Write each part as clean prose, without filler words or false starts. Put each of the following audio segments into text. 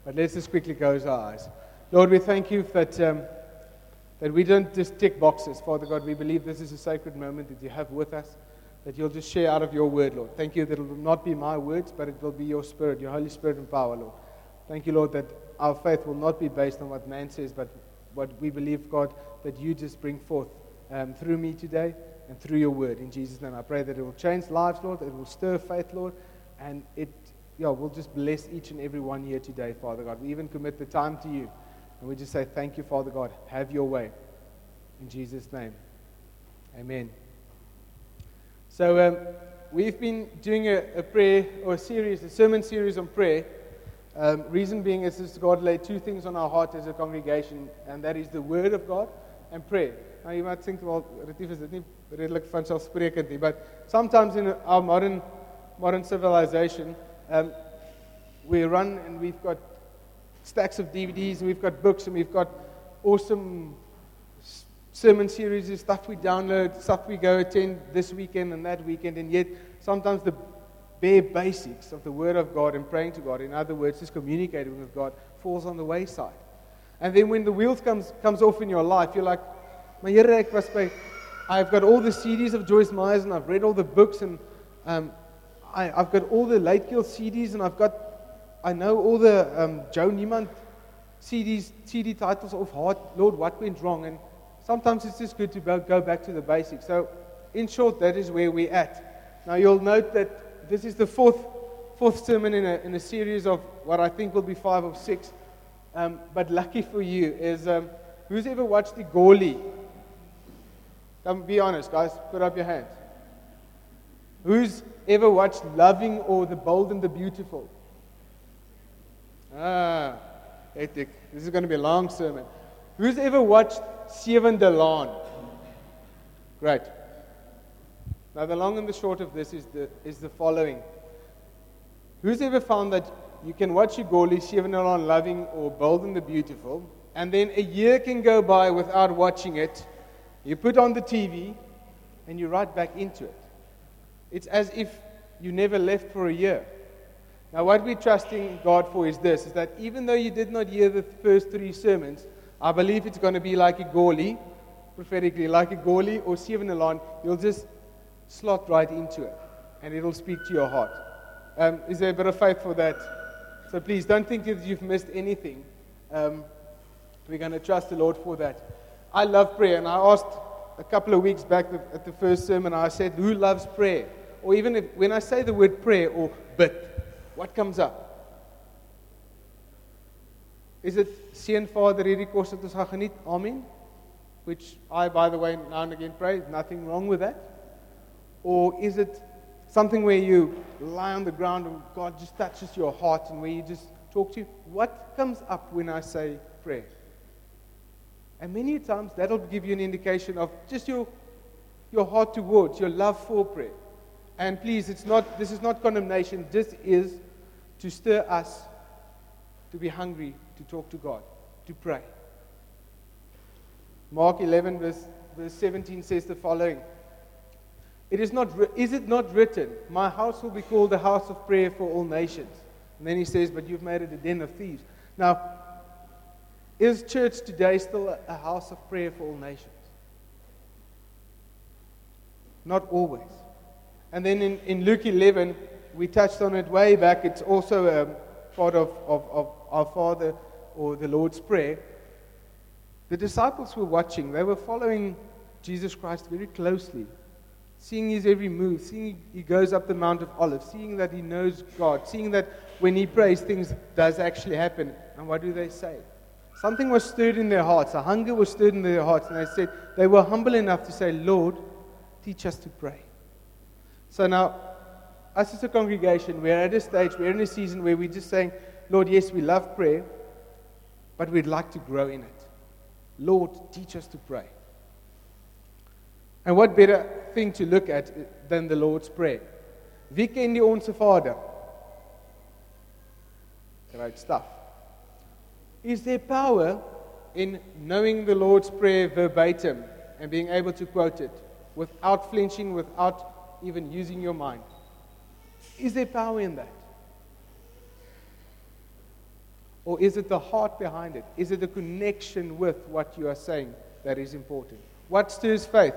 But let's just quickly close our eyes. Lord, we thank you that we don't just tick boxes. Father God, we believe this is a sacred moment that you have with us, that you'll just share out of your word, Lord. Thank you that it will not be my words, but it will be your Spirit, your Holy Spirit and power, Lord. Thank you, Lord, that our faith will not be based on what man says, but what we believe, God, that you just bring forth through me today and through your word. In Jesus' name, I pray that it will change lives, Lord, it will stir faith, Lord, and we'll just bless each and every one here today, Father God. We even commit the time to you. And we just say, thank you, Father God. Have your way. In Jesus' name. Amen. So we've been doing a prayer or a sermon series on prayer. Reason being is that God laid two things on our heart as a congregation, and that is the Word of God and prayer. Now you might think, well, Retief, is dit nie redelik vanselfsprekend nie, but sometimes in our modern civilization, we run and we've got stacks of DVDs, and we've got books, and we've got awesome sermon series, stuff we download, stuff we go attend this weekend and that weekend, and yet sometimes the bare basics of the Word of God and praying to God, in other words, just communicating with God, falls on the wayside. And then when the wheels comes off in your life, you're like, "My Here, I've got all the CDs of Joyce Myers, and I've read all the books, and I've got all the Latekill CDs, and I know all the Joe Niemand CD titles of heart. Lord, what went wrong?" And sometimes it's just good to go back to the basics. So, in short, that is where we're at. Now, you'll note that this is the fourth sermon in a series of what I think will be 5 or 6. But lucky for you is, who's ever watched the Goli? Come, be honest, guys. Put up your hands. Who's ever watched Loving or The Bold and the Beautiful? Ethic. This is going to be a long sermon. Who's ever watched Seven de Laan? Great. Now, the long and the short of this is the following. Who's ever found that you can watch Igoli, Seven de Laan, Loving, or Bold and the Beautiful, and then a year can go by without watching it, you put on the TV, and you're right back into it. It's as if you never left for a year. Now, what we're trusting God for is this, is that even though you did not hear the first 3 sermons, I believe it's going to be like Igoli, prophetically, like Igoli or Seven de Laan. You'll just slot right into it, and it'll speak to your heart. Is there a bit of faith for that? So please, don't think that you've missed anything. We're going to trust the Lord for that. I love prayer, and I asked a couple of weeks back at the first sermon, I said, who loves prayer? Or even when I say the word prayer or bid, what comes up? Is it Seun Vader hierdie kos wat ons gaan geniet? Amen. Which I, by the way, now and again pray. Nothing wrong with that. Or is it something where you lie on the ground and God just touches your heart and where you just talk to you? What comes up when I say prayer? And many times that'll give you an indication of just your heart towards, your love for prayer. And please, this is not condemnation. This is to stir us to be hungry, to talk to God, to pray. Mark 11 verse 17 says the following. Is it not written, my house will be called a house of prayer for all nations? And then he says, but you've made it a den of thieves. Now, is church today still a house of prayer for all nations? Not always. And then in Luke 11, we touched on it way back. It's also part of our Father or the Lord's Prayer. The disciples were watching. They were following Jesus Christ very closely, seeing his every move, seeing he goes up the Mount of Olives, seeing that he knows God, seeing that when he prays, things does actually happen. And what do they say? Something was stirred in their hearts. A hunger was stirred in their hearts. And they said, they were humble enough to say, Lord, teach us to pray. So now, us as a congregation, we're at a stage, we're in a season where we're just saying, Lord, yes, we love prayer, but we'd like to grow in it. Lord, teach us to pray. And what better thing to look at than the Lord's Prayer? Wie ken die Onse Vader? Great stuff. Is there power in knowing the Lord's Prayer verbatim and being able to quote it without flinching, without even using your mind? Is there power in that? Or is it the heart behind it? Is it the connection with what you are saying that is important? What stirs faith?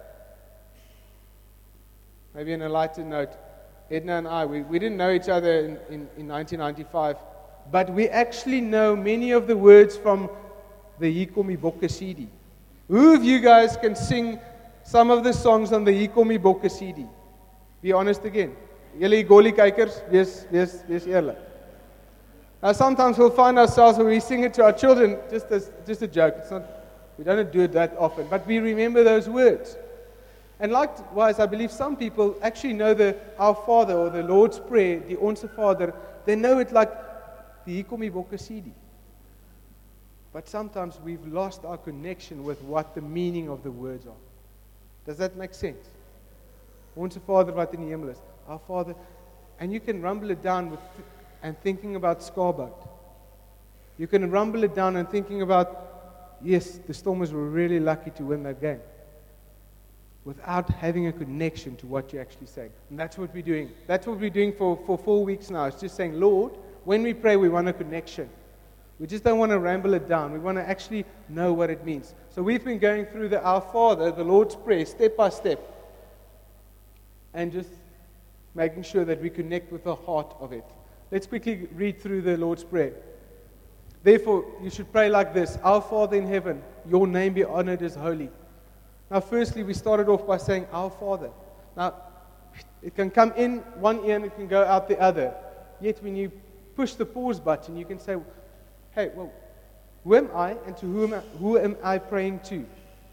Maybe on a lighter note, Edna and I, we didn't know each other in 1995, but we actually know many of the words from the Hikomi Bokke CD. Who of you guys can sing some of the songs on the Hikomi Bokke CD? Be honest again. Julle Goli kykers, wees eerlik. Now sometimes we'll find ourselves when we sing it to our children, just a joke. It's not, we don't do it that often, but we remember those words. And likewise, I believe some people actually know the Our Father or the Lord's Prayer, the Onse Vader. They know it like the Hikomi Bokke CD. But sometimes we've lost our connection with what the meaning of the words are. Does that make sense? Onse Vader wat in die hemel is. Our Father. And you can rumble it down and thinking about Scarboat. You can rumble it down and thinking about, yes, the Stormers were really lucky to win that game, without having a connection to what you're actually saying. And that's what we're doing. That's what we're doing for 4 weeks now. It's just saying, Lord, when we pray, we want a connection. We just don't want to ramble it down. We want to actually know what it means. So we've been going through the Our Father, the Lord's Prayer, step by step, and just making sure that we connect with the heart of it. Let's quickly read through the Lord's Prayer. Therefore, you should pray like this: Our Father in heaven, your name be honored as holy. Now, firstly, we started off by saying, Our Father. Now, it can come in one ear and it can go out the other. Yet, when you push the pause button, you can say, hey, well, who am I and to who am I praying to?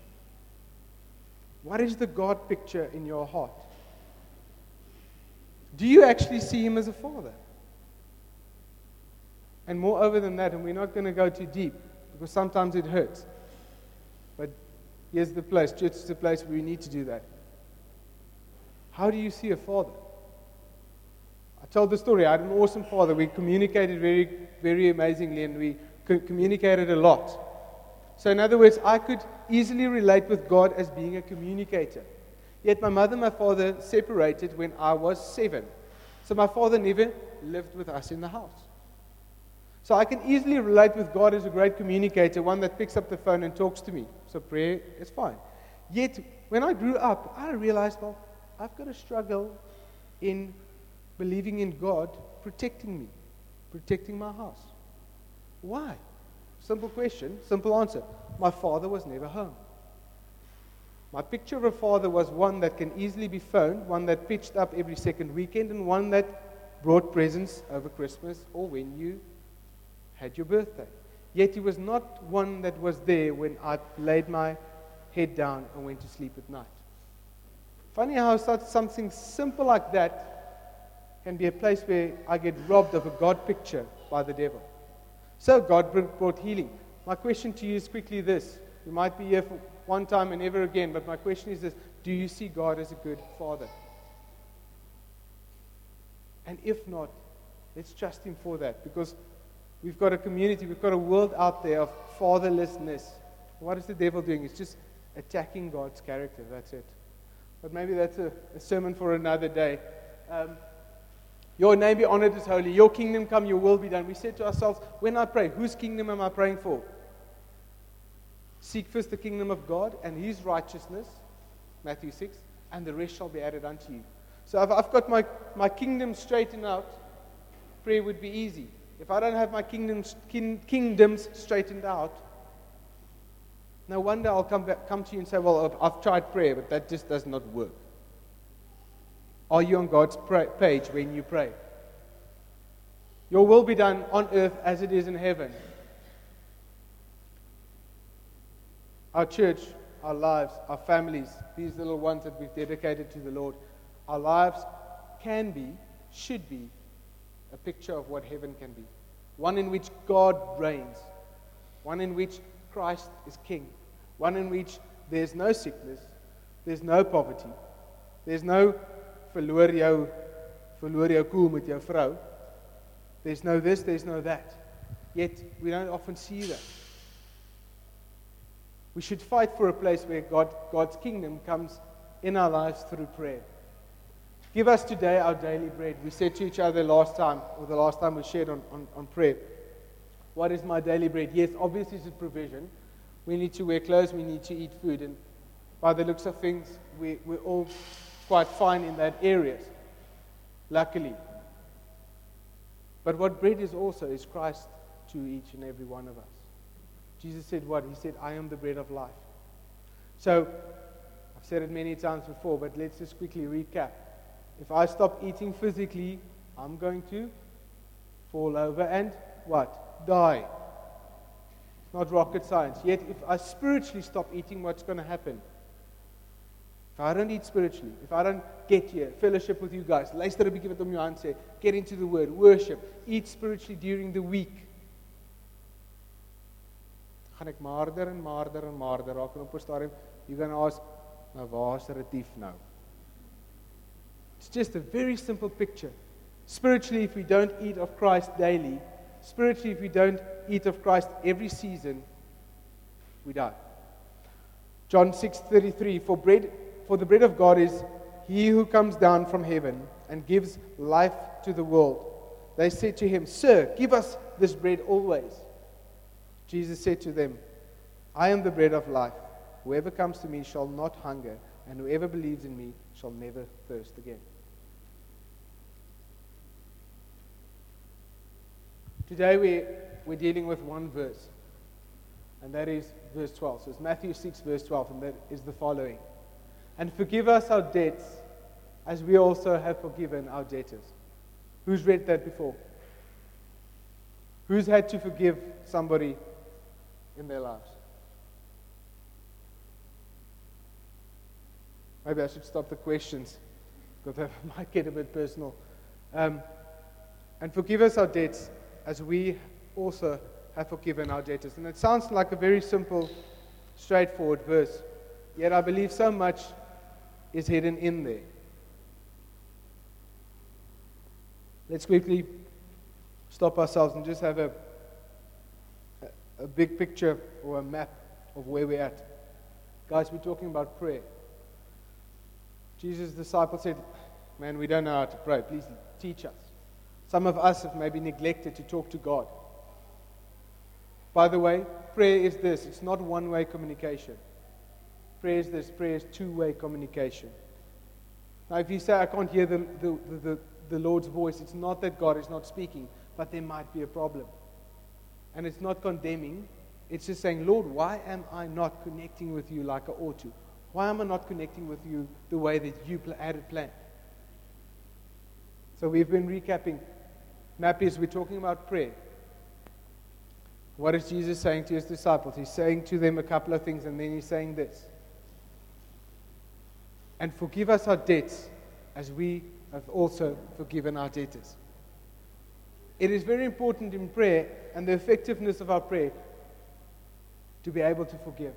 What is the God picture in your heart? Do you actually see Him as a Father? And moreover than that, and we're not going to go too deep, because sometimes it hurts. But here's the place. Church is the place where we need to do that. How do you see a father? I told the story. I had an awesome father. We communicated very, very amazingly, and we communicated a lot. So in other words, I could easily relate with God as being a communicator. Yet my mother and my father separated when I was 7. So my father never lived with us in the house. So I can easily relate with God as a great communicator, one that picks up the phone and talks to me. So prayer is fine. Yet, when I grew up, I realized, well, I've got a struggle in believing in God protecting me, protecting my house. Why? Simple question, simple answer. My father was never home. My picture of a father was one that can easily be phoned, one that pitched up every second weekend, and one that brought presents over Christmas or when you had your birthday. Yet he was not one that was there when I laid my head down and went to sleep at night. Funny how something simple like that can be a place where I get robbed of a God picture by the devil. So God brought healing. My question to you is quickly this. You might be here for one time and never again, but my question is this: do you see God as a good Father? And if not, let's trust Him for that, because we've got a community, we've got a world out there of fatherlessness. What is the devil doing? It's just attacking God's character. That's it. But maybe that's a sermon for another day. Your name be honored as holy. Your kingdom come, your will be done. We said to ourselves, when I pray, whose kingdom am I praying for? Seek first the kingdom of God and His righteousness, Matthew 6, and the rest shall be added unto you. So if I've got my kingdom straightened out, prayer would be easy. If I don't have my kingdoms straightened out, no wonder I'll come to you and say, well, I've tried prayer, but that just does not work. Are you on God's page when you pray? Your will be done on earth as it is in heaven. Our church, our lives, our families, these little ones that we've dedicated to the Lord, our lives can be, should be, a picture of what heaven can be. One in which God reigns. One in which Christ is King. One in which there's no sickness, there's no poverty, there's no verloor jou koel met jou vrou. There's no this, there's no that. Yet we don't often see that. We should fight for a place where God's kingdom comes in our lives through prayer. Give us today our daily bread. We said to each other last time, or the last time we shared on prayer, What is my daily bread? Yes, obviously it's a provision. We need to wear clothes, we need to eat food, and by the looks of things, we're all quite fine in that areas, luckily. But what bread is also is Christ to each and every one of us. Jesus said what? He said, I am the bread of life. So, I've said it many times before, but let's just quickly recap. If I stop eating physically, I'm going to fall over and what? Die. It's not rocket science. Yet, if I spiritually stop eating, what's going to happen? If I don't eat spiritually, if I don't get here, fellowship with you guys, luister 'n bietjie wat om jou hand sê, get into the word, worship, eat spiritually during the week, gaan ek maarder en maarder en maarder raak en op 'n stadium, you're going to ask, nou waar's retief nou? It's just a very simple picture. Spiritually, if we don't eat of Christ daily, spiritually, if we don't eat of Christ every season, we die. John 6:33, for the bread of God is he who comes down from heaven and gives life to the world. They said to him, Sir, give us this bread always. Jesus said to them, I am the bread of life. Whoever comes to me shall not hunger, and whoever believes in me shall never thirst again. Today we're dealing with one verse, and that is verse 12. So it's Matthew 6, verse 12, and that is the following. And forgive us our debts, as we also have forgiven our debtors. Who's read that before? Who's had to forgive somebody in their lives? Maybe I should stop the questions, because that might get a bit personal. And forgive us our debts, as we also have forgiven our debtors. And it sounds like a very simple, straightforward verse. Yet I believe so much is hidden in there. Let's quickly stop ourselves and just have a big picture or a map of where we're at. Guys, we're talking about prayer. Jesus' disciples said, man, we don't know how to pray. Please teach us. Some of us have maybe neglected to talk to God. By the way, prayer is this. It's not one-way communication. Prayer is this. Prayer is two-way communication. Now, if you say, I can't hear the Lord's voice, it's not that God is not speaking, but there might be a problem. And it's not condemning. It's just saying, Lord, why am I not connecting with you like I ought to? Why am I not connecting with you the way that you had it planned? So we've been recapping. Nappies, we're talking about prayer. What is Jesus saying to his disciples? He's saying to them a couple of things, and then he's saying this. And forgive us our debts, as we have also forgiven our debtors. It is very important in prayer and the effectiveness of our prayer to be able to forgive.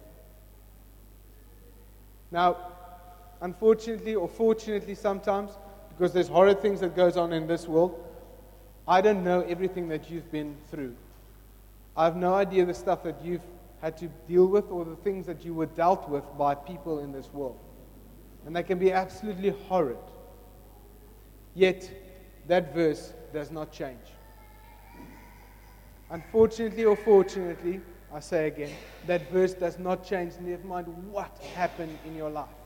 Now, unfortunately or fortunately sometimes, because there's horrid things that goes on in this world, I don't know everything that you've been through. I have no idea the stuff that you've had to deal with or the things that you were dealt with by people in this world. And they can be absolutely horrid. Yet, that verse does not change. Unfortunately or fortunately, I say again, that verse does not change, never mind what happened in your life.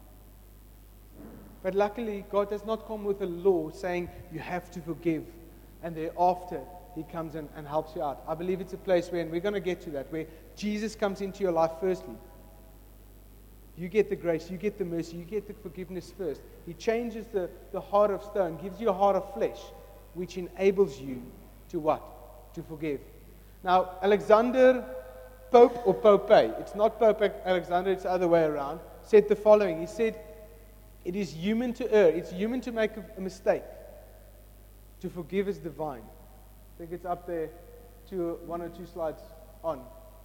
But luckily, God does not come with a law saying you have to forgive, and thereafter He comes in and helps you out. I believe it's a place where, and we're going to get to that, where Jesus comes into your life firstly. You get the grace, you get the mercy, you get the forgiveness first. He changes the heart of stone, gives you a heart of flesh, which enables you to what? To forgive. Now, Alexander Pope, or Pope, it's not Pope Alexander, it's the other way around, said the following. He said, it is human to err, it's human to make a mistake. To forgive is divine. I think it's up there, one or two slides on.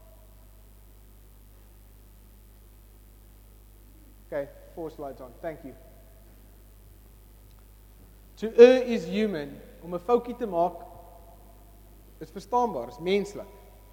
Okay, 4 slides on. Thank you. To err is human. Om 'n foutjie te maak is verstaanbaar, is menslik.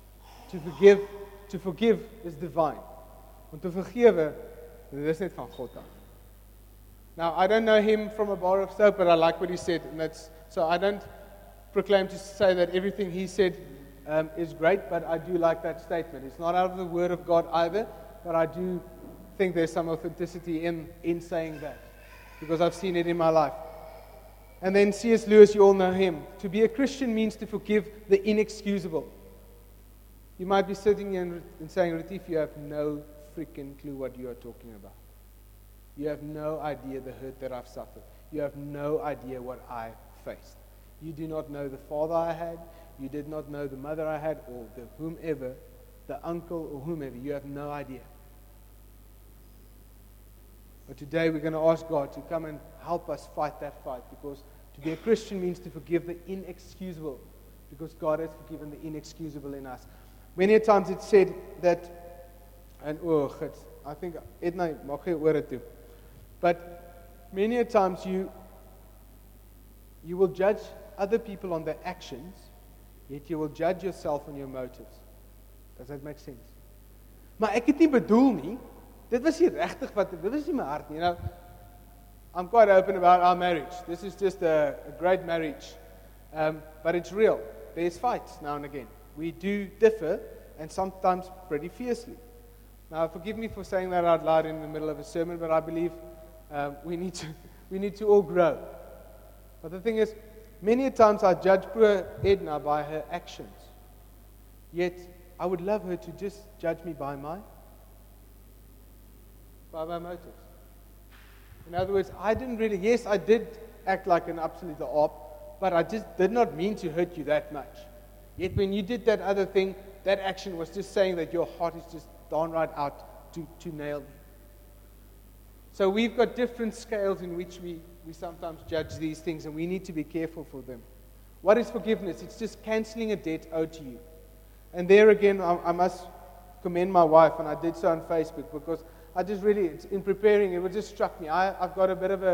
To forgive is divine. Om te vergewe, dit is net van God af. Now, I don't know him from a bar of soap, but I like what he said, and so I don't proclaim to say that everything he said is great, but I do like that statement. It's not out of the Word of God either, but I do think there's some authenticity in saying that, because I've seen it in my life. And then C.S. Lewis, you all know him. To be a Christian means to forgive the inexcusable. You might be sitting here and saying, Retief, you have no freaking clue what you are talking about. You have no idea the hurt that I've suffered. You have no idea what I faced. You do not know the father I had. You did not know the mother I had, or the whomever, the uncle or whomever. You have no idea. But today we're going to ask God to come and help us fight that fight, because to be a Christian means to forgive the inexcusable, because God has forgiven the inexcusable in us. Many times it's said that, and I think Edna mag gee oor dit toe. But many times you will judge other people on their actions, yet you will judge yourself on your motives. Does that make sense? Maar ek het nie bedoel nie. Dit was nie regtig wat dit was nie my hart nie. I'm quite open about our marriage. This is just a great marriage. But it's real. There's fights now and again. We do differ, and sometimes pretty fiercely. Now, forgive me for saying that out loud in the middle of a sermon, but I believe we need to all grow. But the thing is, many times I judge poor Edna by her actions. Yet, I would love her to just judge me by my motives. In other words, I did act like an absolute op, but I just did not mean to hurt you that much. Yet when you did that other thing, that action was just saying that your heart is just downright out to nail me. So we've got different scales in which we sometimes judge these things, and we need to be careful for them. What is forgiveness? It's just cancelling a debt owed to you. And there again, I must commend my wife, and I did so on Facebook, because I just really, in preparing, it just struck me. I've got a bit of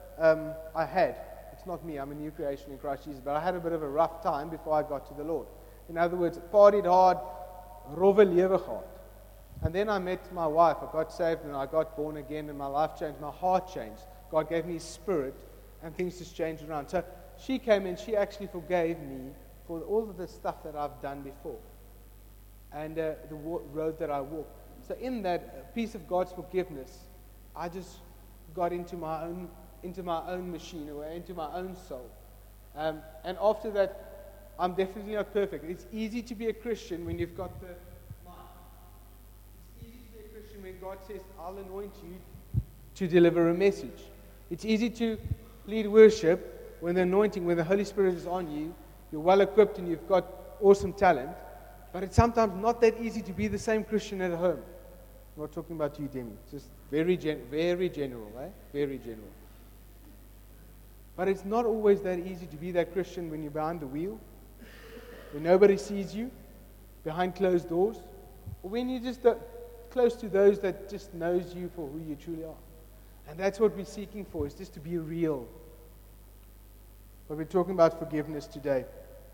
it's not me, I'm a new creation in Christ Jesus, but I had a bit of a rough time before I got to the Lord. In other words, partied hard, rowwe lewe gehad. And then I met my wife, I got saved, and I got born again, and my life changed, my heart changed. God gave me His Spirit, and things just changed around. So she came and she actually forgave me for all of the stuff that I've done before, and the road that I walked. So in that piece of God's forgiveness, I just got into my own machine, or into my own soul. And after that, I'm definitely not perfect. It's easy to be a Christian when you've got the mind. It's easy to be a Christian when God says, I'll anoint you to deliver a message. It's easy to lead worship when the anointing, when the Holy Spirit is on you, you're well equipped and you've got awesome talent. But it's sometimes not that easy to be the same Christian at home. I'm not talking about you, Demi. Just very general, eh? Very general. But it's not always that easy to be that Christian when you're behind the wheel, when nobody sees you, behind closed doors, or when you're just close to those that just knows you for who you truly are. And that's what we're seeking for, is just to be real. But we're talking about forgiveness today.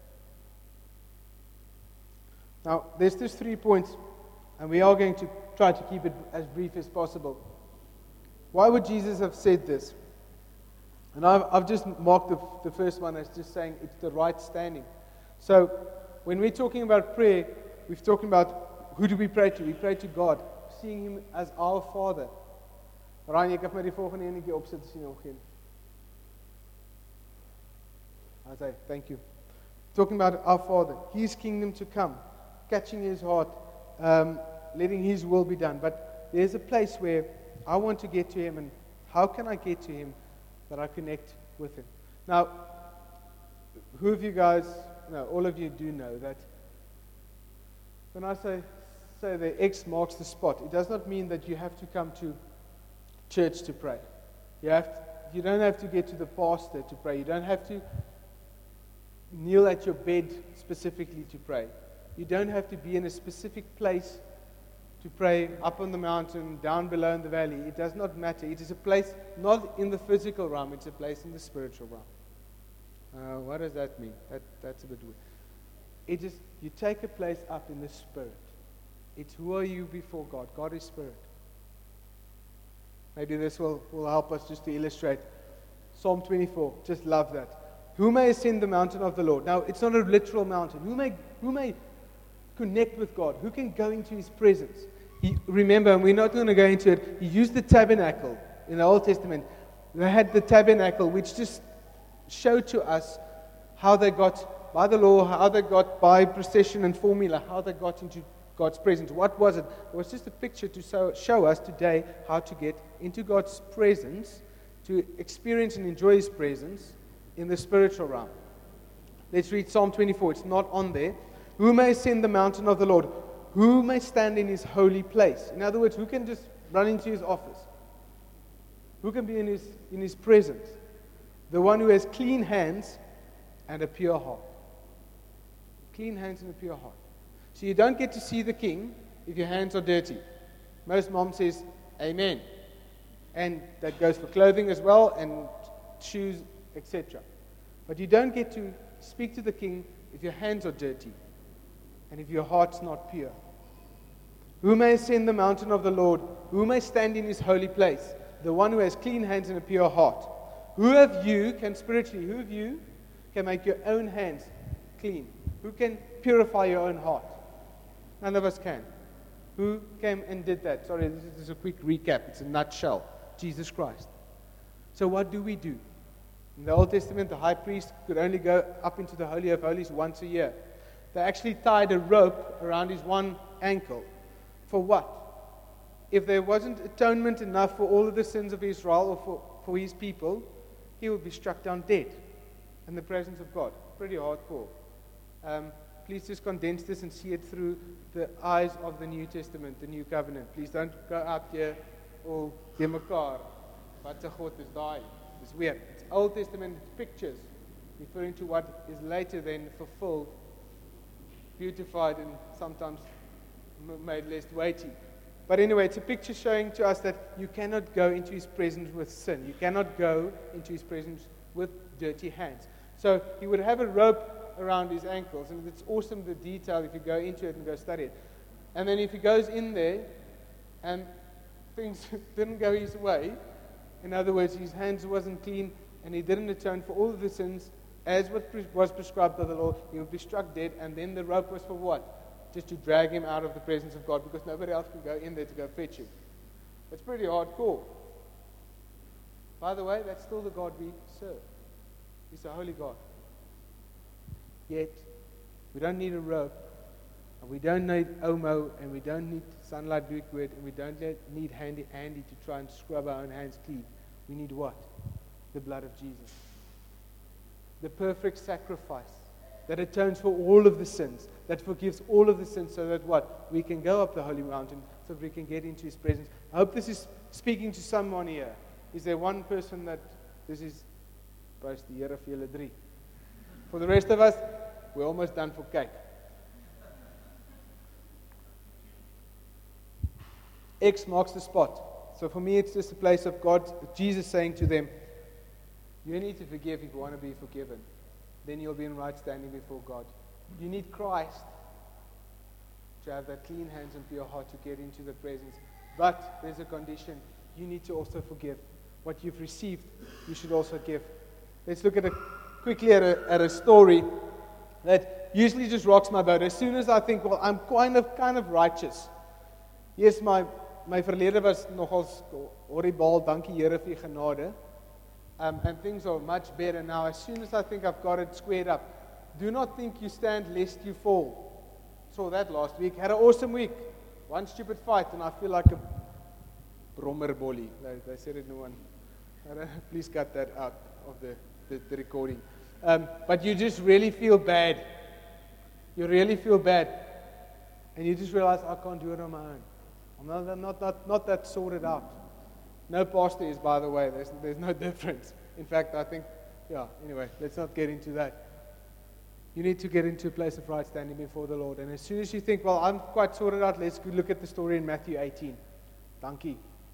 Now, there's just 3 points, and we are going to try to keep it as brief as possible. Why would Jesus have said this? And I've just marked the first one as just saying it's the right standing. So, when we're talking about prayer, we're talking about who do we pray to? We pray to God, seeing Him as our Father. Ryan, ek het my die volgende enetjie opsit as jy hom geen. I say, thank you. Talking about our Father, His kingdom to come, catching His heart, letting His will be done. But there's a place where I want to get to Him, and how can I get to Him that I connect with Him? Now, who of you guys, no, all of you do know that when I say the X marks the spot, it does not mean that you have to come to church to pray. You don't have to get to the pastor to pray. You don't have to kneel at your bed specifically to pray. You don't have to be in a specific place to pray, up on the mountain, down below in the valley. It does not matter. It is a place not in the physical realm, it's a place in the spiritual realm. What does that mean? That's a bit weird. It is, you take a place up in the spirit. It's who are you before God? God is spirit. Maybe this will help us just to illustrate. Psalm 24, just love that. Who may ascend the mountain of the Lord? Now, it's not a literal mountain. Who may connect with God? Who can go into His presence? Remember, and we're not going to go into it, He used the tabernacle in the Old Testament. They had the tabernacle, which just showed to us how they got, by the law, how they got by procession and formula, how they got into God's presence. What was it? It was just a picture to show us today how to get into God's presence, to experience and enjoy His presence in the spiritual realm. Let's read Psalm 24. It's not on there. Who may ascend the mountain of the Lord? Who may stand in His holy place? In other words, who can just run into His office? Who can be in His presence? The one who has clean hands and a pure heart. Clean hands and a pure heart. So you don't get to see the King if your hands are dirty. Most mom says, Amen. And that goes for clothing as well, and shoes, etc. But you don't get to speak to the King if your hands are dirty and if your heart's not pure. Who may ascend the mountain of the Lord? Who may stand in His holy place? The one who has clean hands and a pure heart. Who of you can make your own hands clean? Who can purify your own heart? None of us can. Who came and did that? Sorry, this is just a quick recap. It's a nutshell. Jesus Christ. So what do we do? In the Old Testament, the high priest could only go up into the Holy of Holies once a year. They actually tied a rope around his one ankle. For what? If there wasn't atonement enough for all of the sins of Israel or for his people, he would be struck down dead in the presence of God. Pretty hardcore. Please just condense this and see it through the eyes of the New Testament, the New Covenant. Please don't go out here all demakar. Wat se God is daai? It's weird. It's Old Testament pictures referring to what is later then fulfilled, beautified, and sometimes made less weighty. But anyway, it's a picture showing to us that you cannot go into His presence with sin. You cannot go into His presence with dirty hands. So he would have a rope around his ankles, and it's awesome, the detail, if you go into it and go study it. And then if he goes in there and things didn't go his way, in other words, his hands wasn't clean and he didn't atone for all of the sins as what was prescribed by the law, he would be struck dead. And then the rope was for what? Just to drag him out of the presence of God, because nobody else can go in there to go fetch him. It's pretty hardcore. By the way, that's still the God we serve. He's a holy God. Yet, we don't need a rope, and we don't need Omo, and we don't need Sunlight liquid, and we don't need Handy Andy to try and scrub our own hands clean. We need what? The blood of Jesus. The perfect sacrifice that atones for all of the sins, that forgives all of the sins, so that what? We can go up the holy mountain, so that we can get into His presence. I hope this is speaking to someone here. Is there one person that this is? Praise die Here vir julle drie. For the rest of us, we're almost done for cake. X marks the spot. So for me, it's just a place of God, Jesus saying to them, you need to forgive if you want to be forgiven. Then you'll be in right standing before God. You need Christ to have that clean hands and pure heart to get into the presence. But there's a condition. You need to also forgive. What you've received, you should also give. Let's look quickly at a story that usually just rocks my boat. As soon as I think, well, I'm kind of righteous. Yes, my verlede was nogals horribaal, dankie Here vir genade. And things are much better now. As soon as I think I've got it squared up, do not think you stand lest you fall. Saw that last week. Had an awesome week. One stupid fight, and I feel like a brommer bolly. They said it, no one. Please cut that out of the recording. But you just really feel bad. You really feel bad. And you just realize, I can't do it on my own. I'm not that sorted out. No pastor is, by the way. There's no difference. In fact, I think, anyway, let's not get into that. You need to get into a place of right standing before the Lord. And as soon as you think, well, I'm quite sorted out, let's look at the story in Matthew 18. Dankie.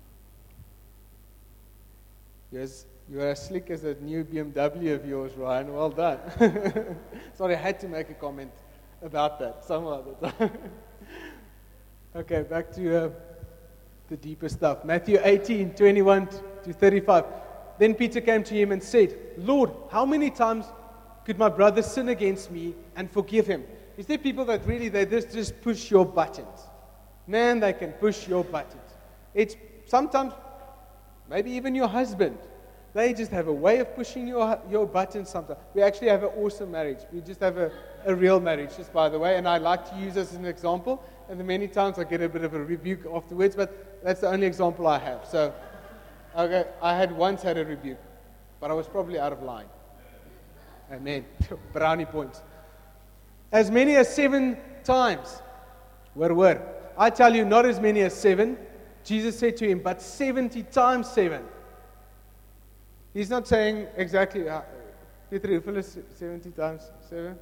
Yes, you are as slick as that new BMW of yours, Ryan. Well done. Sorry, I had to make a comment about that some other time. Okay, back to the deeper stuff. Matthew 18, 21 to 35. Then Peter came to him and said, Lord, how many times could my brother sin against me and forgive him? Is there people that really, they just push your buttons? Man, they can push your buttons. It's sometimes, maybe even your husband. They just have a way of pushing your buttons sometimes. We actually have an awesome marriage. We just have a real marriage, just by the way. And I like to use this as an example. And the many times I get a bit of a rebuke afterwards, but that's the only example I have. So, okay, I once had a rebuke, but I was probably out of line. Amen. Brownie points. As many as 7 times. Were. I tell you, not as many as 7. Jesus said to him, but 70 times 7. He's not saying exactly, Peter, hoeveel is 70 times 7?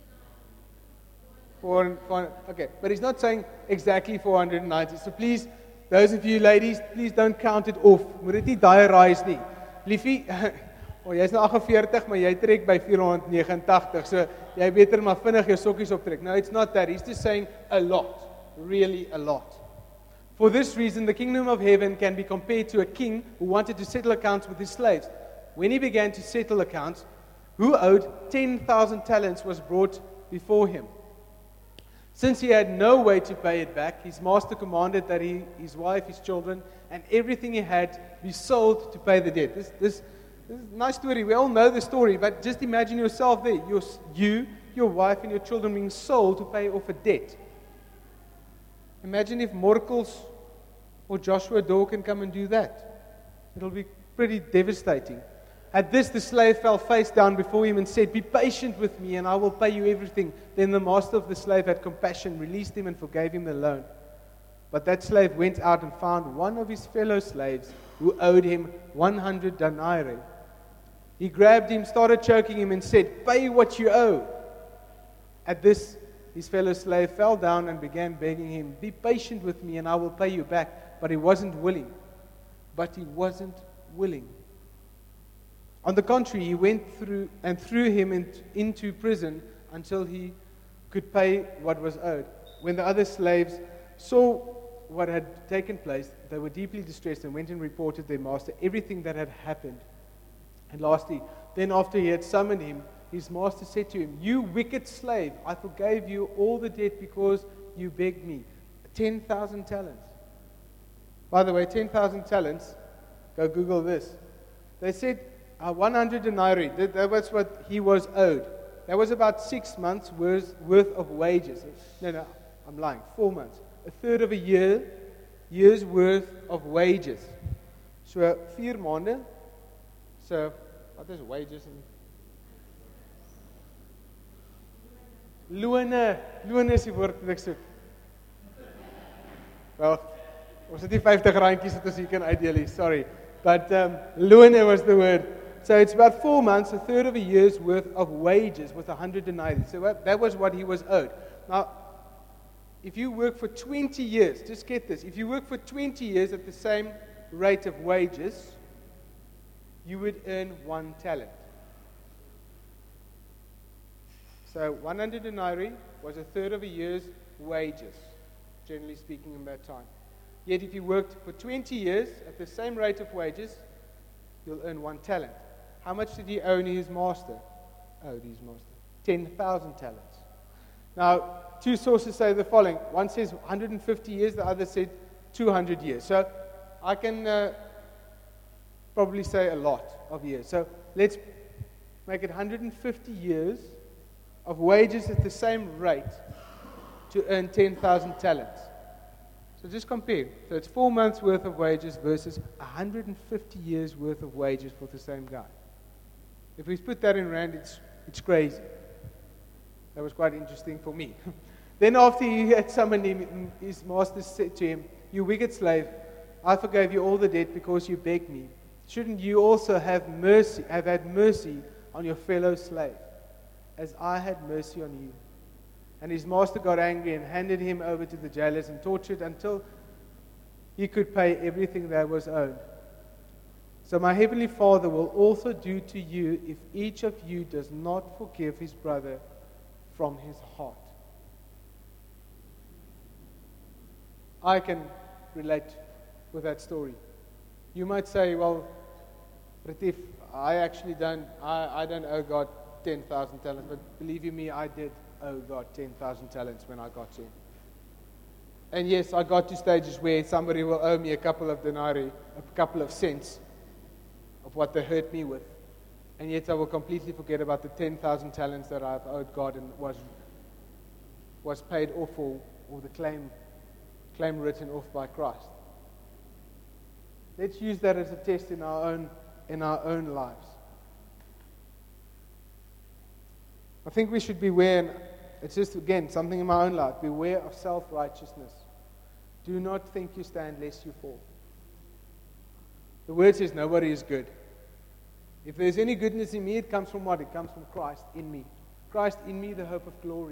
400, okay, but he's not saying exactly 490. So please, those of you ladies, please don't count it off. Moet dit nie daai rise nie. Liefie, jy's nou 48, maar jy trek by 489. So jy beter maar vinnig jou sokkies optrek. No, it's not that. He's just saying a lot. Really a lot. For this reason, the kingdom of heaven can be compared to a king who wanted to settle accounts with his slaves. When he began to settle accounts, who owed 10,000 talents was brought before him. Since he had no way to pay it back, his master commanded that his wife, his children, and everything he had be sold to pay the debt. This is a nice story. We all know the story, but just imagine yourself there. Your wife, and your children being sold to pay off a debt. Imagine if Morkels or Joshua Doe can come and do that. It'll be pretty devastating. At this, the slave fell face down before him and said, "Be patient with me, and I will pay you everything." Then the master of the slave had compassion, released him, and forgave him the loan. But that slave went out and found one of his fellow slaves who owed him 100 denarii. He grabbed him, started choking him, and said, "Pay what you owe." At this, his fellow slave fell down and began begging him, "Be patient with me, and I will pay you back." But he wasn't willing. On the contrary, he went through and threw him into prison until he could pay what was owed. When the other slaves saw what had taken place, they were deeply distressed and went and reported their master everything that had happened. And lastly, then after he had summoned him, his master said to him, "You wicked slave, I forgave you all the debt because you begged me. 10,000 talents. By the way, 10,000 talents, go Google this. They said 100 denarii, that was what he was owed. That was about 6 months worth of wages. No, I'm lying, 4 months. A third of a year's worth of wages. So 4 maande. So, what is wages? Loone is die woord wat ek soek. Wel, ons het nie 50 randjies wat ons hier kan uitdeel, sorry. But loone was the word. So it's about 4 months, a third of a year's worth of wages with 100 denarii. So that was what he was owed. Now, if you work for 20 years, just get this, if you work for 20 years at the same rate of wages, you would earn 1 talent. So 100 denarii was a third of a year's wages, generally speaking, in that time. Yet if you worked for 20 years at the same rate of wages, you'll earn 1 talent. How much did he owe his master? 10,000 talents. Now, 2 sources say the following. One says 150 years, the other said 200 years. So I can probably say a lot of years. So let's make it 150 years of wages at the same rate to earn 10,000 talents. So just compare. So it's 4 months worth of wages versus 150 years worth of wages for the same guy. If we put that in rand, it's crazy. That was quite interesting for me. Then after he had summoned him, his master said to him, "You wicked slave, I forgave you all the debt because you begged me. Shouldn't you also have had mercy on your fellow slave, as I had mercy on you?" And his master got angry and handed him over to the jailers and tortured until he could pay everything that was owed. So my heavenly Father will also do to you if each of you does not forgive his brother from his heart. I can relate with that story. You might say, "Well, Retief, I don't owe God 10,000 talents, but believe you me, I did. owe God 10,000 talents when I got to Him. And yes, I got to stages where somebody will owe me a couple of denarii, a couple of cents of what they hurt me with. And yet I will completely forget about the 10,000 talents that I've owed God and was paid off or the claim written off by Christ. Let's use that as a test in our own lives. I think we should beware, and it's just, again, something in my own life. Beware of self-righteousness. Do not think you stand lest you fall. The word says nobody is good. If there's any goodness in me, it comes from what? It comes from Christ in me. Christ in me, the hope of glory.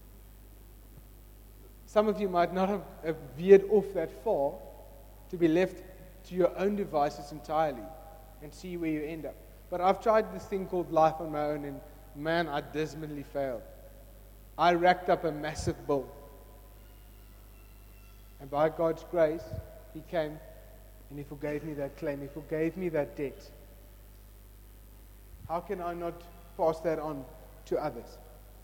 Some of you might not have veered off that far to be left to your own devices entirely and see where you end up. But I've tried this thing called life on my own, and man, I dismally failed. I racked up a massive bill. And by God's grace, He came and He forgave me that claim. He forgave me that debt. How can I not pass that on to others?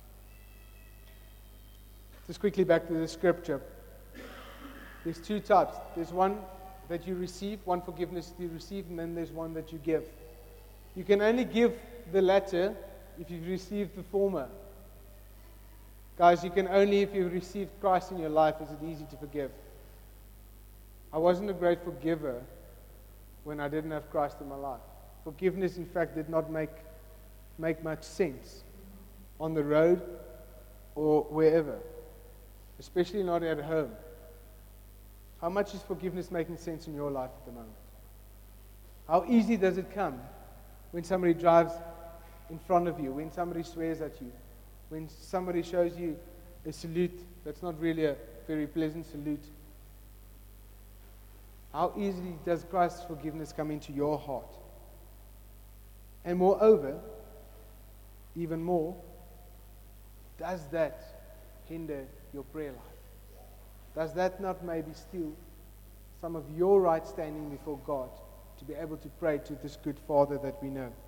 Just quickly back to the scripture. There's two types. There's one that you receive, one forgiveness you receive, and then there's one that you give. You can only give the latter if you've received the former. Guys, you can only if you've received Christ in your life is it easy to forgive. I wasn't a great forgiver when I didn't have Christ in my life. Forgiveness, in fact, did not make much sense on the road or wherever, especially not at home. How much is forgiveness making sense in your life at the moment? How easy does it come when somebody drives in front of you, when somebody swears at you, when somebody shows you a salute that's not really a very pleasant salute? How easily does Christ's forgiveness come into your heart? And moreover, even more, does that hinder your prayer life? Does that not maybe steal some of your right standing before God to be able to pray to this good Father that we know?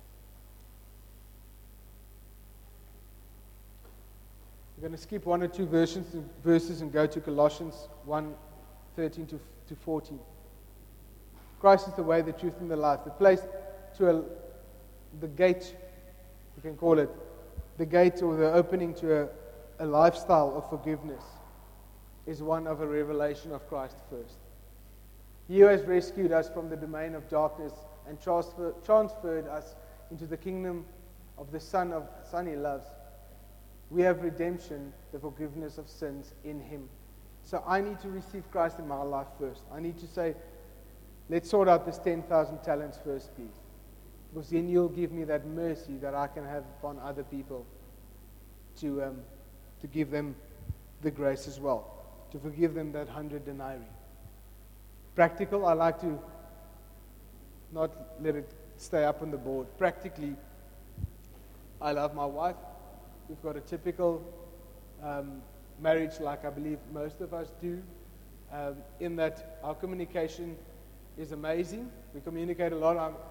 We're going to skip one or two verses and go to Colossians 1:13 to 14. Christ is the way, the truth, and the life. The place to the gate, you can call it, the gate or the opening to a lifestyle of forgiveness is one of a revelation of Christ first. He who has rescued us from the domain of darkness and transferred us into the kingdom of the Son He loves. We have redemption, the forgiveness of sins in Him. So I need to receive Christ in my life first. I need to say, let's sort out this 10,000 talents first, please. Because then you'll give me that mercy that I can have upon other people to give them the grace as well. To forgive them that 100 denarii. Practical, I like to not let it stay up on the board. Practically, I love my wife. We've got a typical marriage like I believe most of us do, in that our communication is amazing. We communicate a lot. I'm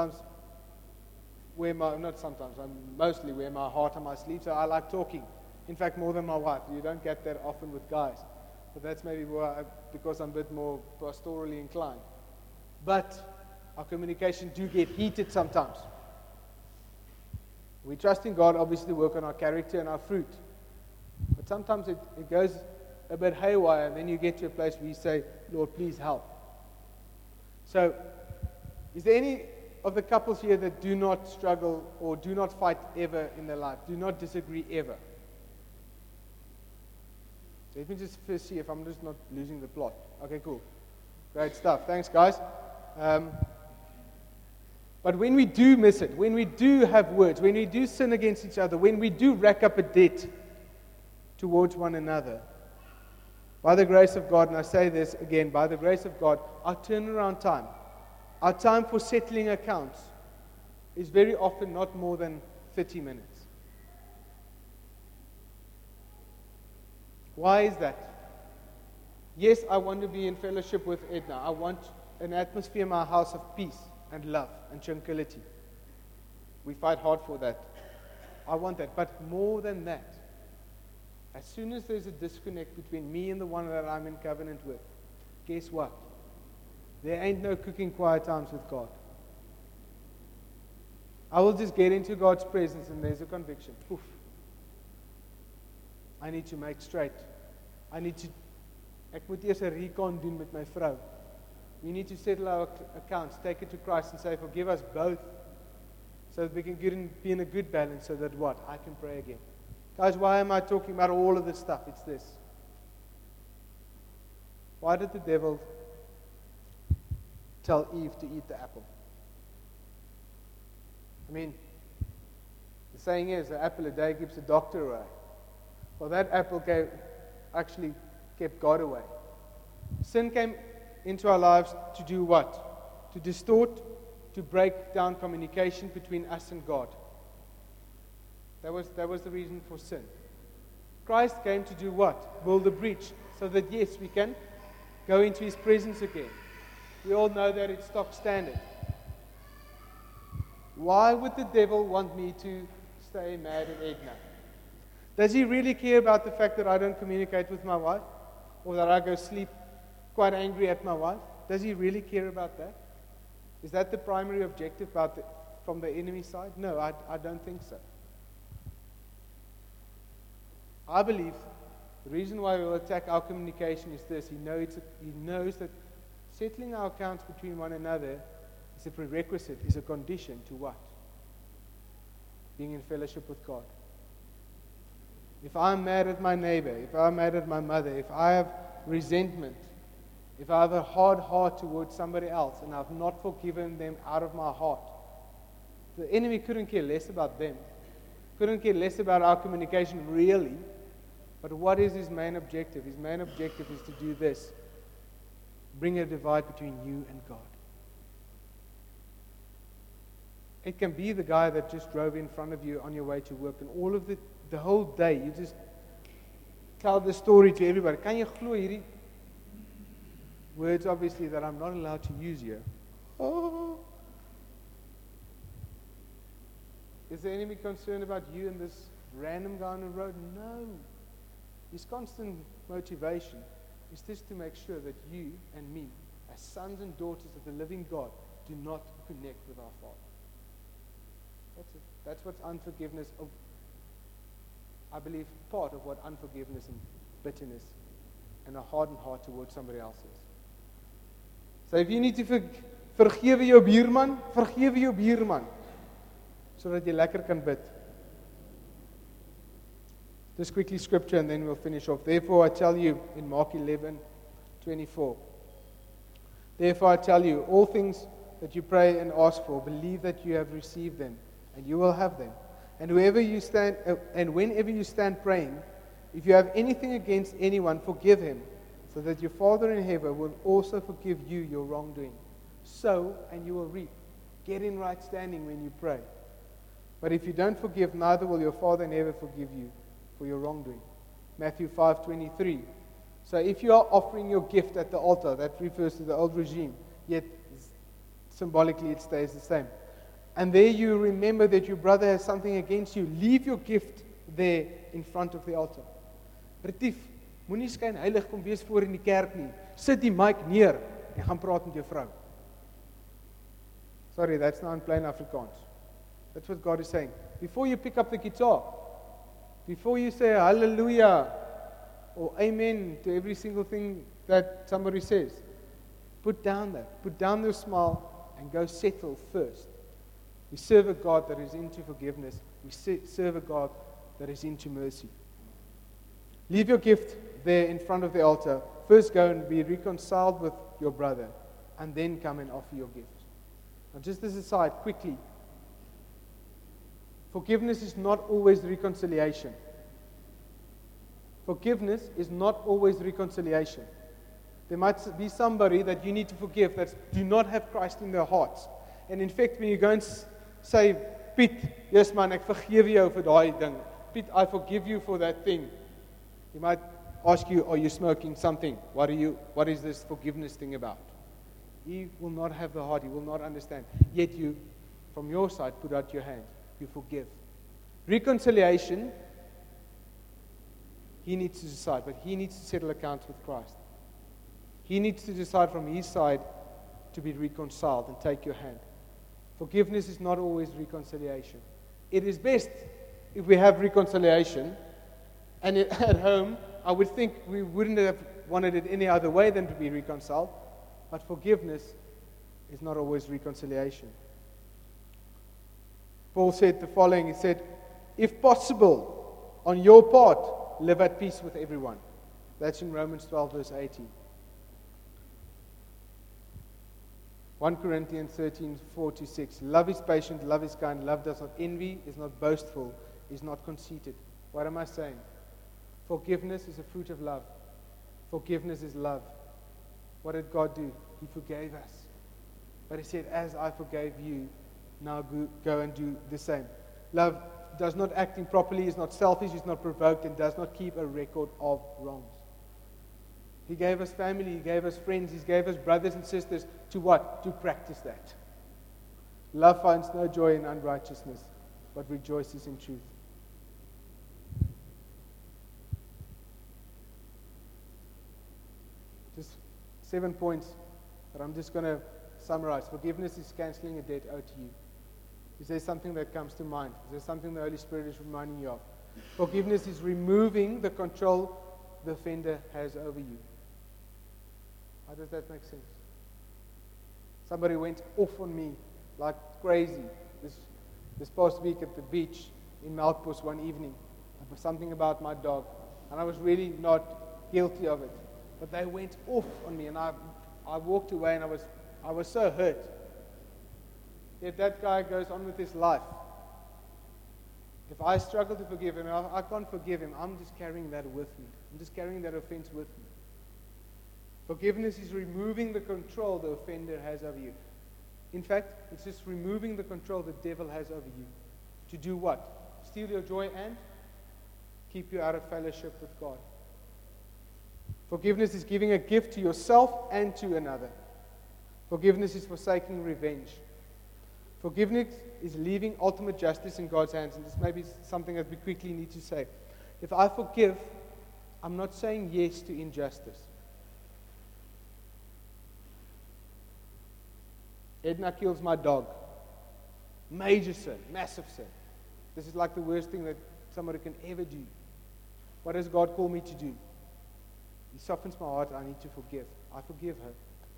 mostly wear my heart on my sleeve, so I like talking. In fact, more than my wife. You don't get that often with guys. But that's maybe because I'm a bit more pastorally inclined. But our communication do get heated sometimes. We trust in God, obviously work on our character and our fruit. But sometimes it goes a bit haywire, and then you get to a place where you say, Lord, please help. So, is there any of the couples here that do not struggle or do not fight ever in their life, do not disagree ever? Let me just first see if I'm just not losing the plot. Okay, cool. Great stuff. Thanks, guys. But when we do miss it, when we do have words, when we do sin against each other, when we do rack up a debt towards one another, by the grace of God, and I say this again, by the grace of God, our turnaround time, our time for settling accounts is very often not more than 30 minutes. Why is that? Yes, I want to be in fellowship with Edna. I want an atmosphere in my house of peace and love and tranquility. We fight hard for that. I want that. But more than that, As soon as there's a disconnect between me and the one that I'm in covenant with, guess what? There ain't no cooking quiet times with God. I will just get into God's presence and there's a conviction. Poof. I need to make straight. Ek moet eers 'n recon doen met my vrou. We need to settle our accounts, take it to Christ and say, forgive us both, so that we can be in a good balance, so that what? I can pray again. Guys, why am I talking about all of this stuff? It's this. Why did the devil tell Eve to eat the apple? I mean, the saying is, an apple a day keeps the doctor away. Well, that apple actually kept God away. Sin came into our lives to do what? To distort, to break down communication between us and God. That was the reason for sin. Christ came to do what? Build a breach, so that yes, we can go into His presence again. We all know that it's stock standard. Why would the devil want me to stay mad at Edna? Does he really care about the fact that I don't communicate with my wife? Or that I go sleep quite angry at my wife? Does he really care about that? Is that the primary objective from the enemy side? No, I don't think so. I believe the reason why he will attack our communication is this. He knows that settling our accounts between one another is a prerequisite, is a condition to what? Being in fellowship with God. If I'm mad at my neighbor, if I'm mad at my mother, if I have resentment, if I have a hard heart towards somebody else and I've not forgiven them out of my heart, the enemy couldn't care less about them, couldn't care less about our communication really. But what is his main objective? His main objective is to do this: bring a divide between you and God. It can be the guy that just drove in front of you on your way to work, and all of the whole day you just tell the story to everybody. Kan jy glo hierdie words obviously that I'm not allowed to use here? Oh. Is the enemy concerned about you and this random guy on the road? No. His constant motivation is just to make sure that you and me, as sons and daughters of the living God, do not connect with our Father. That's it. That's what unforgiveness, I believe, part of what unforgiveness and bitterness and a hardened heart towards somebody else is. So if you need to vergewe jou buurman, vergewe jou buurman, sodat jy lekker kan bid. Just quickly scripture and then we'll finish off. Therefore I tell you, in Mark 11:24, therefore I tell you, all things that you pray and ask for, believe that you have received them, and you will have them. And whenever you stand praying, if you have anything against anyone, forgive him, so that your Father in heaven will also forgive you your wrongdoing. Sow, and you will reap. Get in right standing when you pray. But if you don't forgive, neither will your Father in heaven forgive you for your wrongdoing. Matthew 5:23. So if you are offering your gift at the altar, that refers to the old regime, yet symbolically it stays the same. And there you remember that your brother has something against you, leave your gift there in front of the altar. Retief, moenie skyn heilig kom wees voor in die kerk nie. Sit die mic neer en gaan praat met jou vrou. Sorry, that's not in plain Afrikaans. That's what God is saying. Before you pick up the guitar, before you say hallelujah or amen to every single thing that somebody says, put down your smile and go settle first. We serve a God that is into forgiveness. We serve a God that is into mercy. Leave your gift there in front of the altar. First go and be reconciled with your brother, and then come and offer your gift. Now just as a side, quickly, forgiveness is not always reconciliation. Forgiveness is not always reconciliation. There might be somebody that you need to forgive that do not have Christ in their hearts. And in fact, when you go and say, Piet, yes man, ek vergewe jou vir daai ding. Piet, I forgive you for that thing. He might ask you, are you smoking something? What is this forgiveness thing about? He will not have the heart. He will not understand. Yet you, from your side, put out your hand. You forgive. Reconciliation He needs to decide, but he needs to settle accounts with Christ. He needs to decide from his side to be reconciled and take your hand. Forgiveness is not always reconciliation. It is best if we have reconciliation, and at home, I would think we wouldn't have wanted it any other way than to be reconciled, but forgiveness is not always reconciliation. Paul said the following, he said, if possible, on your part, live at peace with everyone. That's in Romans 12, verse 18. 1 Corinthians 13, 4-6. Love is patient, love is kind, love does not envy, is not boastful, is not conceited. What am I saying? Forgiveness is a fruit of love. Forgiveness is love. What did God do? He forgave us. But he said, as I forgave you, now go and do the same. Love does not act improperly, is not selfish, is not provoked, and does not keep a record of wrongs. He gave us family, He gave us friends, He gave us brothers and sisters to what? To practice that. Love finds no joy in unrighteousness, but rejoices in truth. Just 7 points that I'm just going to summarize. Forgiveness is canceling a debt owed to you. Is there something that comes to mind? Is there something the Holy Spirit is reminding you of? Forgiveness is removing the control the offender has over you. How does that make sense? Somebody went off on me like crazy this past week at the beach in Melkbos one evening. It was something about my dog, and I was really not guilty of it. But they went off on me, and I walked away, and I was so hurt. Yet that guy goes on with his life. If I struggle to forgive him, I can't forgive him. I'm just carrying that with me. I'm just carrying that offense with me. Forgiveness is removing the control the offender has over you. In fact, it's just removing the control the devil has over you. To do what? Steal your joy and keep you out of fellowship with God. Forgiveness is giving a gift to yourself and to another. Forgiveness is forsaking revenge. Forgiveness is leaving ultimate justice in God's hands. And this may be something that we quickly need to say. If I forgive, I'm not saying yes to injustice. Edna kills my dog. Major sin, massive sin. This is like the worst thing that somebody can ever do. What does God call me to do? He softens my heart. I need to forgive. I forgive her.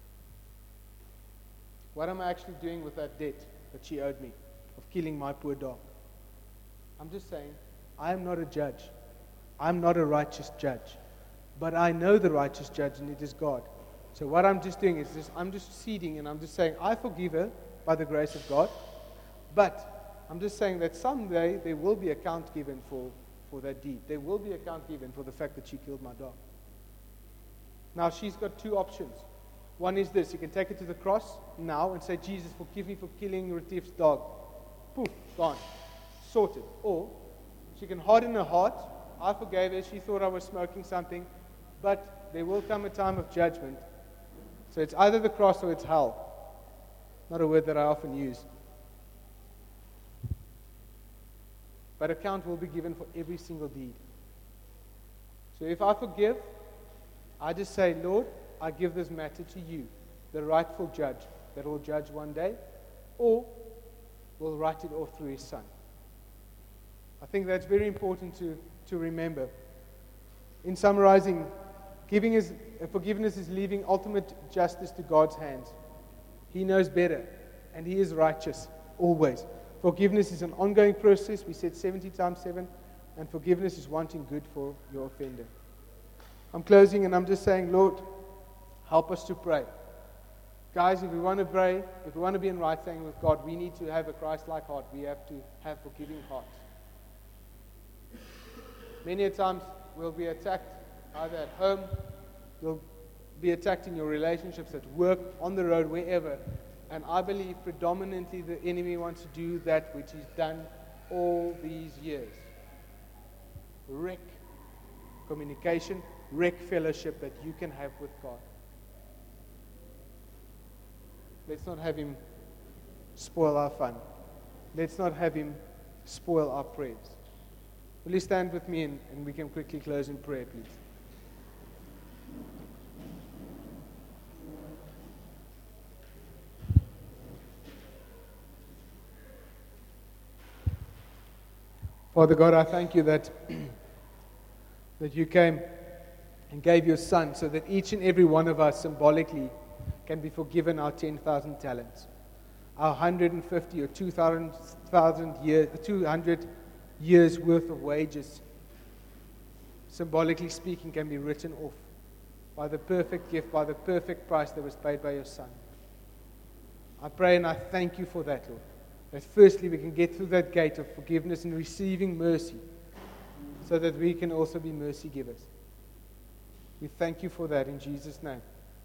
What am I actually doing with that debt that she owed me of killing my poor dog? I'm just saying, I am not a judge. I'm not a righteous judge. But I know the righteous judge, and it is God. So what I'm just doing is I'm just ceding, and I'm just saying, I forgive her by the grace of God. But I'm just saying that someday there will be account given for that deed. There will be account given for the fact that she killed my dog. Now she's got two options. One is this: you can take it to the cross now and say, Jesus, forgive me for killing Retief's dog. Poof, gone. Sorted. Or she can harden her heart. I forgave her. She thought I was smoking something. But there will come a time of judgment. So it's either the cross or it's hell. Not a word that I often use. But account will be given for every single deed. So if I forgive, I just say, Lord, I give this matter to you, the rightful judge that will judge one day, or will write it off through his Son. I think that's very important to remember. In summarizing, forgiveness is leaving ultimate justice to God's hands. He knows better, and He is righteous, always. Forgiveness is an ongoing process. We said 70 times 7, and forgiveness is wanting good for your offender. I'm closing, and I'm just saying, Lord, help us to pray. Guys, if we want to pray, if we want to be in right standing with God, we need to have a Christ-like heart. We have to have forgiving hearts. Many a times we'll be attacked either at home, you'll be attacked in your relationships, at work, on the road, wherever. And I believe predominantly the enemy wants to do that which he's done all these years. Wreck communication, wreck fellowship that you can have with God. Let's not have him spoil our fun. Let's not have him spoil our prayers. Will you stand with me and we can quickly close in prayer, please? Father God, I thank you that you came and gave your Son so that each and every one of us symbolically can be forgiven our 10,000 talents, our 150 or 200 years worth of wages, symbolically speaking, can be written off by the perfect gift, by the perfect price that was paid by your Son. I pray and I thank you for that, Lord. That firstly we can get through that gate of forgiveness and receiving mercy so that we can also be mercy givers. We thank you for that in Jesus' name.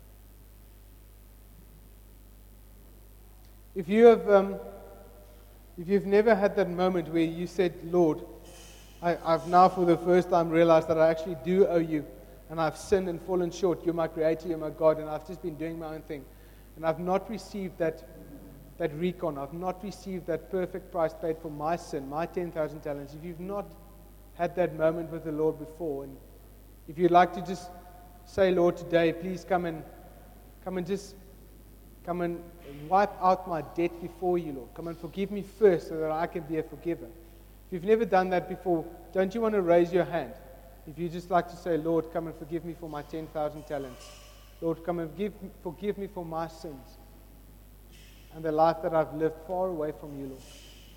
If you've never had that moment where you said, Lord, I've now for the first time realized that I actually do owe you and I've sinned and fallen short. You're my creator, you're my God, and I've just been doing my own thing. And I've not received that recon. I've not received that perfect price paid for my sin, my 10,000 talents. If you've not had that moment with the Lord before, and if you'd like to just say, Lord, today, please come and wipe out my debt before you, Lord. Come and forgive me first so that I can be a forgiver. If you've never done that before, don't you want to raise your hand? If you just like to say, Lord, come and forgive me for my 10,000 talents. Lord, come and forgive me for my sins and the life that I've lived far away from you, Lord.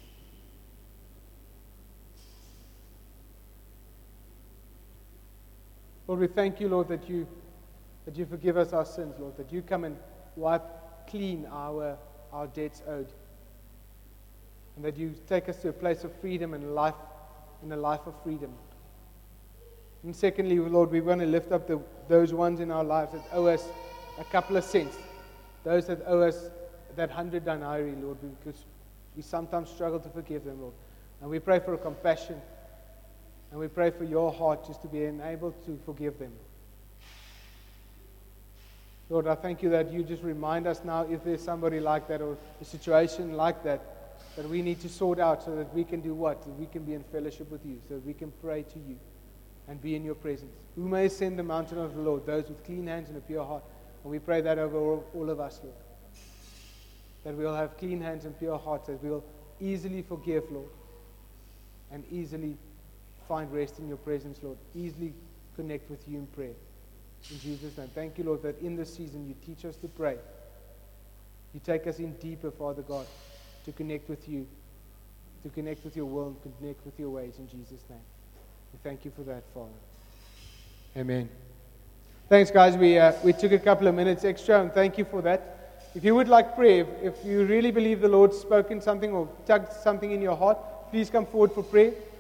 Lord, we thank you, Lord, that you forgive us our sins, Lord, that you come and wipe clean our debts owed, and that you take us to a place of freedom and a life of freedom. And secondly, Lord, we want to lift up those ones in our lives that owe us a couple of cents, those that owe us that 100 denarii, Lord, because we sometimes struggle to forgive them, Lord. And we pray for a compassion, and we pray for your heart just to be enabled to forgive them. Lord, I thank you that you just remind us now if there's somebody like that or a situation like that we need to sort out so that we can do what? That we can be in fellowship with you, so that we can pray to you and be in your presence. Who may ascend the mountain of the Lord? Those with clean hands and a pure heart. And we pray that over all of us, Lord. That we'll have clean hands and pure hearts, that we'll easily forgive, Lord, and easily find rest in your presence, Lord. Easily connect with you in prayer. In Jesus' name. Thank you, Lord, that in this season you teach us to pray. You take us in deeper, Father God, to connect with you, to connect with your will, and connect with your ways. In Jesus' name. We thank you for that, Father. Amen. Thanks, guys. We took a couple of minutes extra, and thank you for that. If you would like prayer, if you really believe the Lord's spoken something or tugged something in your heart, please come forward for prayer.